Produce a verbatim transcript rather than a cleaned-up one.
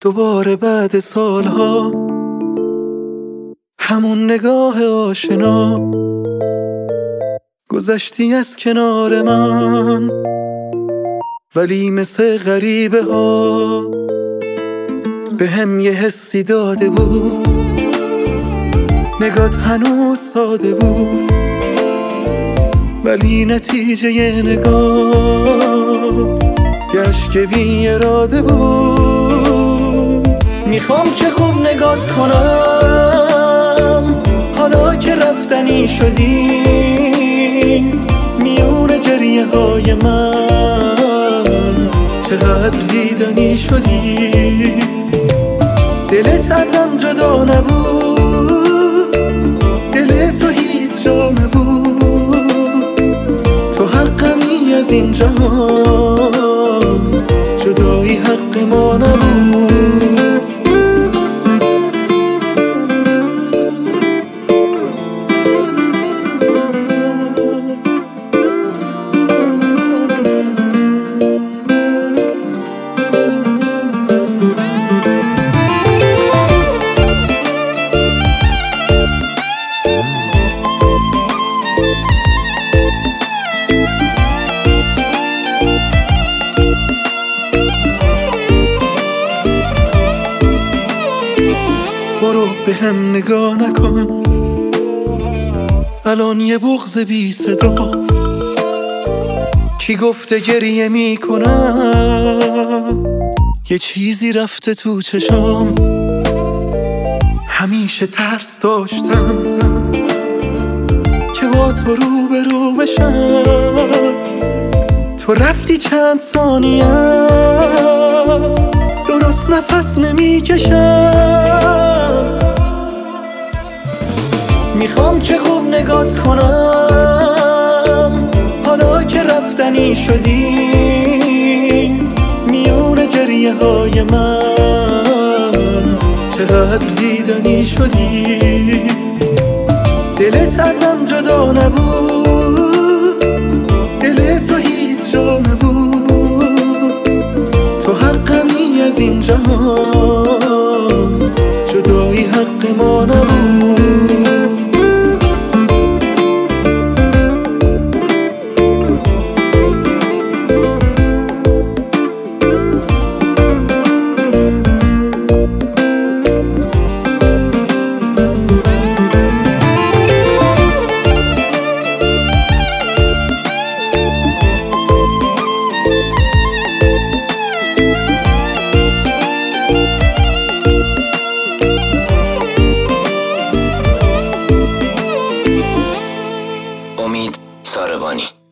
دوباره بعد سالها همون نگاه آشنا، گذشتی از کنار من ولی مثل غریبه ها به هم یه حسی داده بود. نگات هنوز ساده بود ولی نتیجه یه نگات یه عشق بی اراده بود. میخوام که خوب نگات کنم حالا که رفتنی شدی، میون گریه های من چقدر دیدنی شدی. دلت ازم جدا نبود، دل تو هیچ جا نبود، تو حقمی از این جهان، جدایی حق ما نبود. برو به هم نگاه نکن، الان یه بغض بی صدا. کی گفته گریه میکنم، یه چیزی رفته تو چشام. همیشه ترس داشتم که با تو رو به رو بشم، تو رفتی چند ثانیه است درست نفس نمیکشم. میخوام که خوب نگات کنم حالا که رفتنی شدی، میون گریه های من چقدر دیدنی شدی. دلت ازم جدا نبود، دل تو هیچ جا نبود، تو حقمی از این جهان، جدایی حق ما نبود. امید ساربانی.